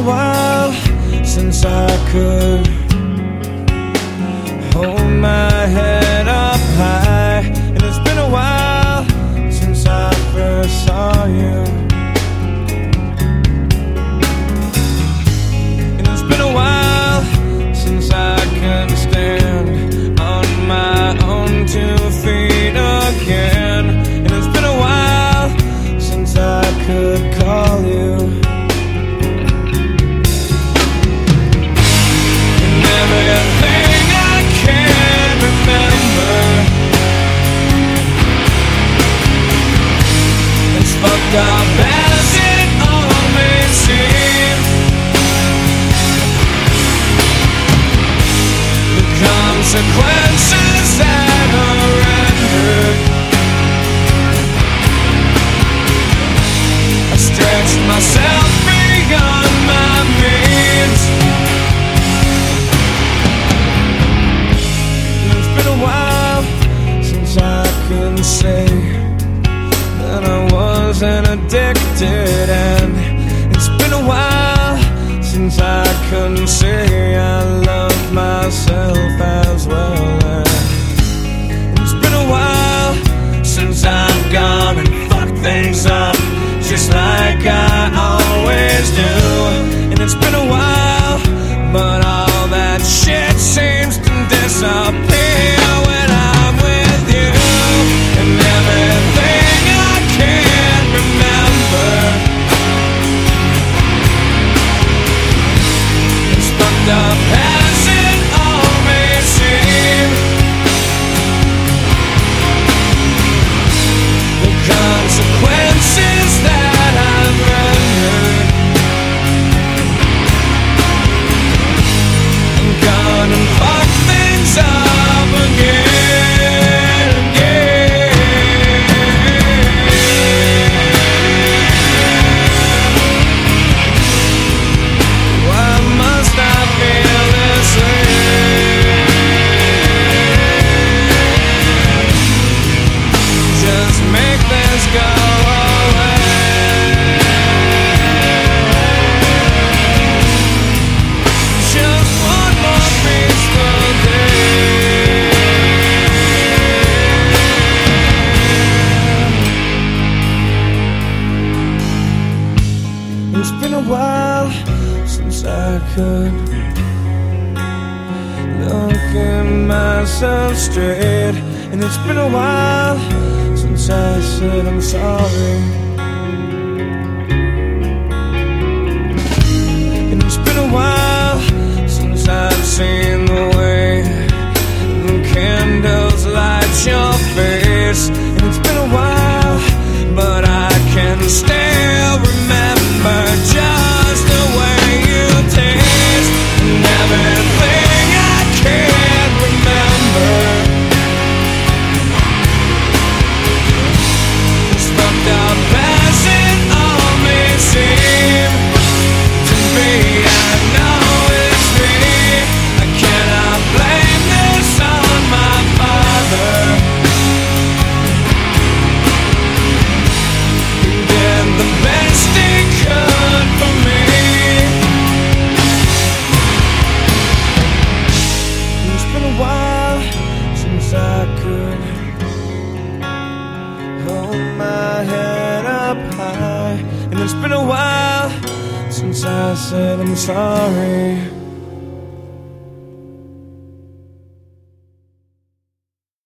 while since I could hold my head up high, and it's been a while since I first saw you. And it's been a while since I can stand on my own 2 feet again. And it's been a while since I could call you. And everything I can remember, as fucked up as it all may seem, the consequences that are rendered, I stretched myself beyond my means. And it's been a while since I can say that I wasn't addicted, and it's been a while since I couldn't say I love myself as well. And it's been a while since I've gone and fucked things up just like I always do. And it's been a while, but all that shit seems to disappear when I'm with you. And everything I can remember, it's fucked up as it all may seem, the consequences that I've rendered, I'm gonna fuck things up again, again. Why must I feel this way? Just make this go away. Just one more peaceful day. It's been a while since I could look at myself straight, and it's been a while since I said I'm sorry. And it's been a while since I've seen the way the candles light your face. And it's been a while, but I can still remember just the way you taste. And everything I can remember, it's fucked up as it all may seem to me. I know it's me. I cannot blame this on my father. He did the best he could for me. It's been a while since I could hold my head up high, and it's been a while since I said I'm sorry.